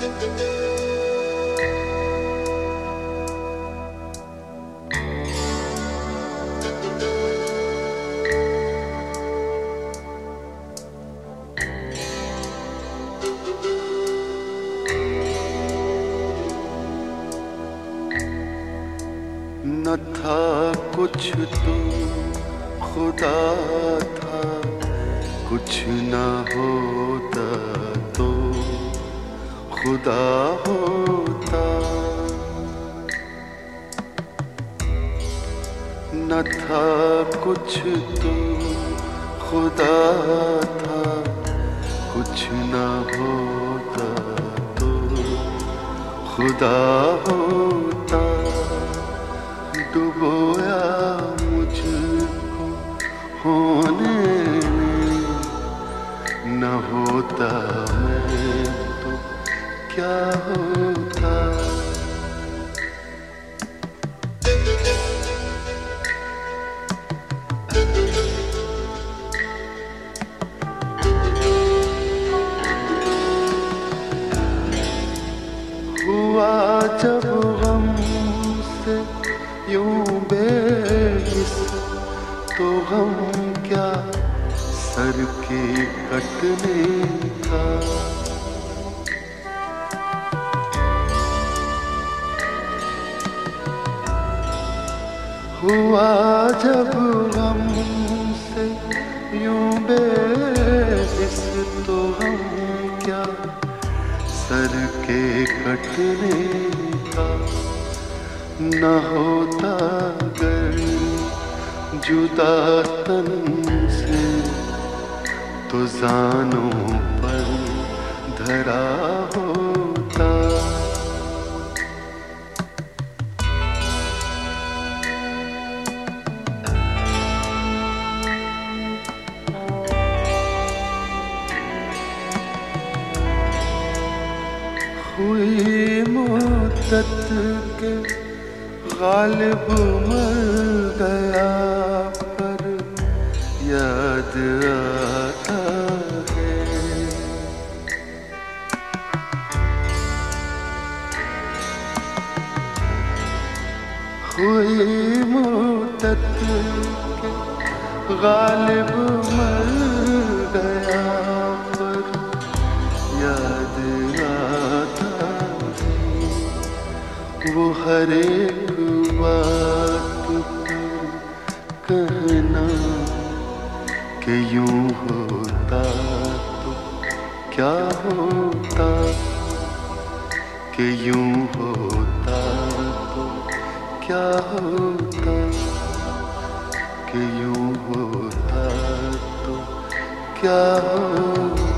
न था कुछ तो खुदा था, कुछ न होता तो खुदा होता। न था कुछ तो खुदा था, कुछ न होता तो खुदा होता। डुबोया मुझको होने में, न होता मैं तो क्या होता। हुआ जब गम से यूं बेहिस, तो गम क्या सर के कटने का। हुआ जब गम से यूं बेहिस, तो गम क्या सर के कटने का। न होता अगर जुदा तन से, तो जानों पर धरा होता। हुई मुद्दत के गालिब मर गया, पर याद आता है। हुई मुद्दत के गालिब मर गया, पर याद आता है। वो हर एक बात पर कहना कि यूं होता तो क्या होता, कि यूं होता तो क्या होता, कि यूं होता तो क्या होता।